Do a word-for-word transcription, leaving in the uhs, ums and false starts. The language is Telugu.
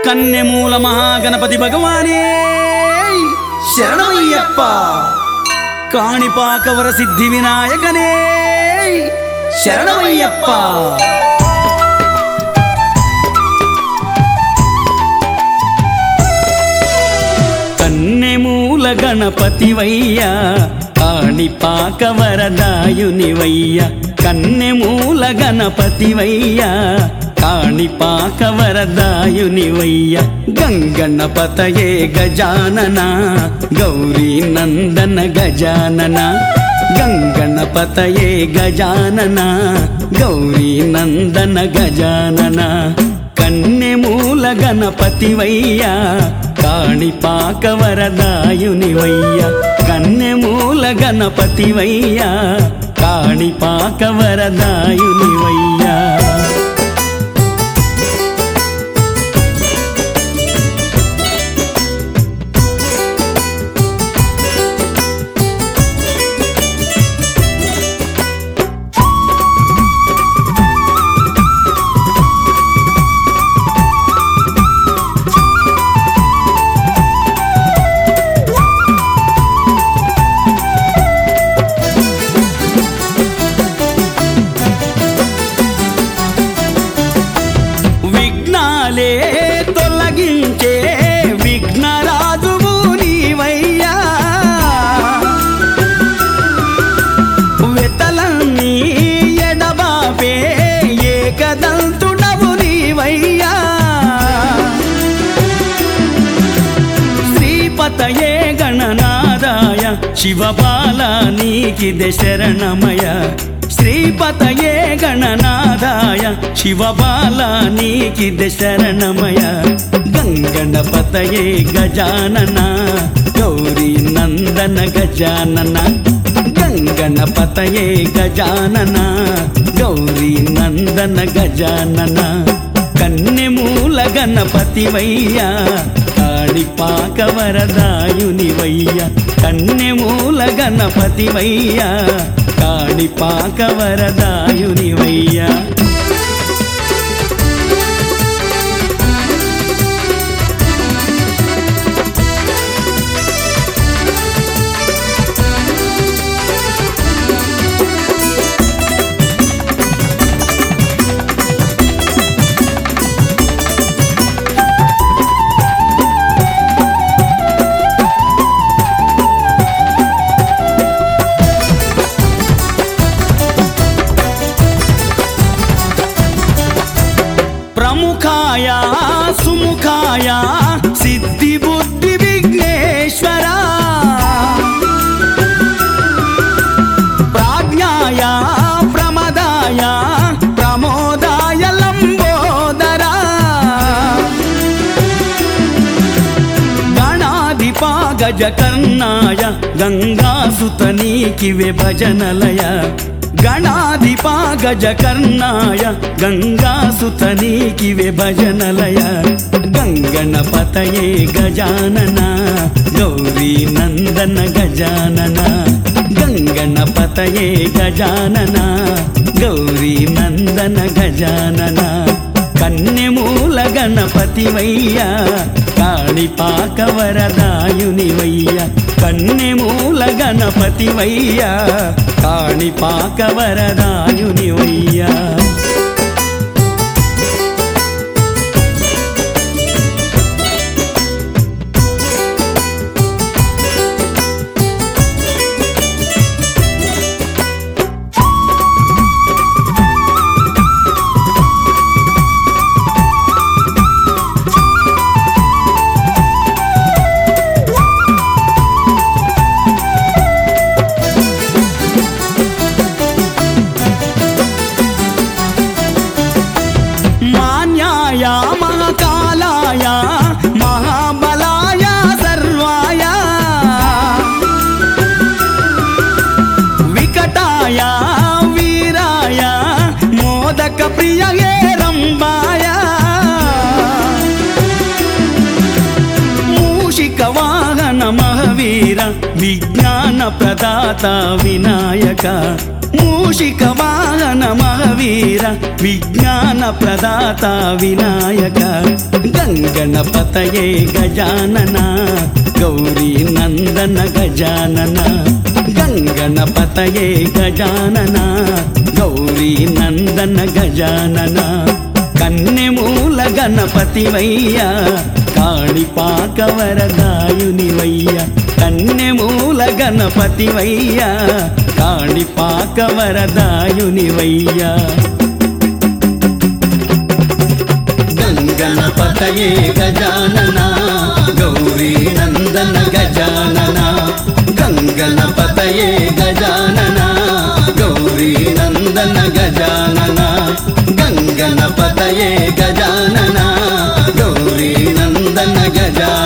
కన్నెమూల మహాగణపతి భగవానే శరణమయ్యప్ప. కాణిపాకవర సిద్ధి వినాయకనే శరణమయ్యప్ప. కన్నెమూల గణపతివయ్యా కాణిపాకవరదాయునివయ్య. కన్నెమూల గణపతివయ్యా కాణిపాకవరదాయునివయ్య. గంగణపతయే గజానన గౌరీ నందన గజానన. గంగణపతయే గజానన గౌరీ నందన గజానన. కన్నెమూల గణపతివయ్యా కాణిపాకవరదాయునివయ్య. కన్నెమూల గణపతివయ్యా కాణిపాకవరదాయునివయ్య. తొలగించే విఘ్నరాజువు నీవయ్యా. వెతలన్నీ ఎడబాపే ఏకదంతుడవు నీవయ్యా. శ్రీపతయే గణనాదాయ శివబాల నీకిదే శరణమయ. శ్రీపతయే గణనాదాయ శివబాల నీకిదే శరణమయ. గంగణపతయే గజానన గౌరీ నందన గజానన. గంగణపతయే గజానన గౌరీ నందన గజానన. కన్నెమూల గణపతివయ్యా కాణిపాకవరదాయునివయ్య. కన్నెమూల గణపతివయ్యా కాణిపాకవరదాయునివయ్య. ప్రముఖాయ సుముఖాయ సిద్ధి బుద్ధి విఘ్నేశ్వర. ప్రాజ్ఞాయ ప్రమదాయ ప్రమోదాయ లంబోదర. గణాధిపా గజకర్ణాయ గంగాసుత నీకివే భజనలయ. గణాధిపా గజకర్ణాయ గంగాసుత నీకివే భజనలయ. గంగణపతయే గజానన గౌరీ నందన గజానన. గంగణపతయే గజానన గౌరీ నందన గజానన. కన్నెమూల గణపతివయ్యా కాణిపాకవరదాయునివయ్య. కన్నెమూల గణపతివయ్యా కాణిపాకవరదాయునివయ్య. మహాకాలాయ మహాబలాయ సర్వాయ. వికటాయ వీరాయ మోదక ప్రియ రంబాయ. మూషిక వాహన మహవీర విజ్ఞాన ప్రదాత వినాయక. మూషిక వాహన మహవీర విజ్ఞాన ప్రదాత వినాయక. గంగ గంగణపతయే గజానన గౌరీ నందన గజానన గంగణపతయే గజానన గౌరీ నందన గజానన కన్నెమూల గణపతివయ్య కాణిపాక వరదాయునివయ్య కన్నెమూల గణపతివయ్య కాణిపాక వరదాయునివయ్య గంగణపతయే గజానన గౌరీ నందన గజానన గంగణపతయే గజానన గౌరీ నందన గజానన గంగణపతయే గజానన గౌరీ నందన గజానన